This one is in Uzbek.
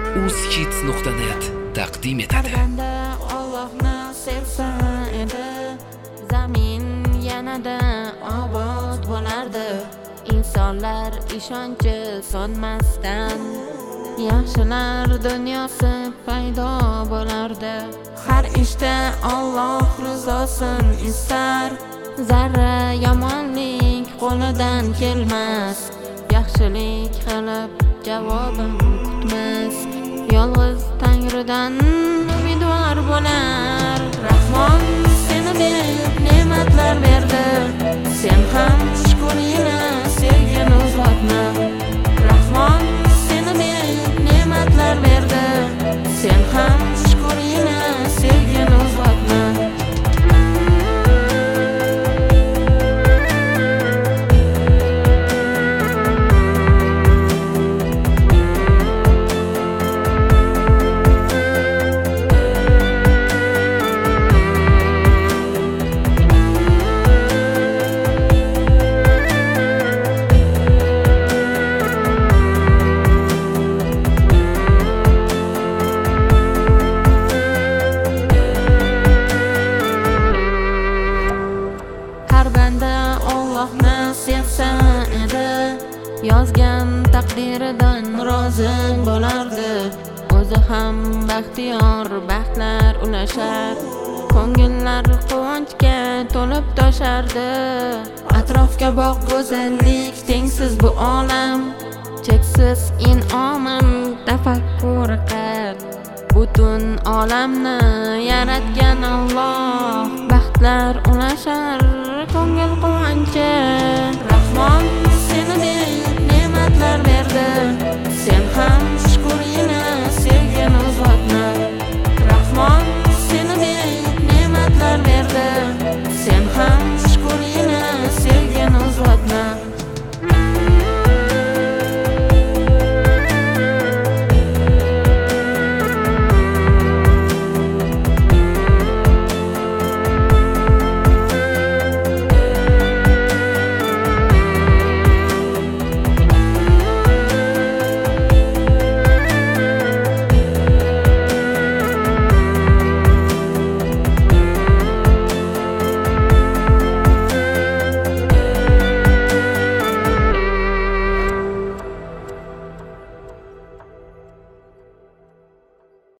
uzhits.net taqdim etadi. Banda Allohni sevsa edi, zamin yanada obod bo'lardi. İnsanlar ishonchi so'nmasdan yaxshilar dunyosi paydo bo'lardi. Har ishda Alloh rizosin istar, zarra yomonlik qo'lidan kelmas. Yaxshilik qilib javobim kutmas, yolg'iz Tangridan umidvor bo'lar. Rahmon seni deb ne'matlar berdi, sen ham shukrina sevgini uzatma. Rahmon seni deb ne'matlar berdi, sen ham shukrina sevgini uzatma. Allohni sevsa edi, yozgan taqdiridan rozi bo'lardi. O'zi ham baxtiyor baxtlar ulashar, ko'ngillar quvonchga to'lib toshardi. Atrofga boq go'zallik tengsiz bu olam, cheksiz in'omim tafakkur qil. Butun olamni yaratgan Alloh, baxtlar ulashar ko'ngil quvonchi. Rahmon seni deb ne'matlar berdi,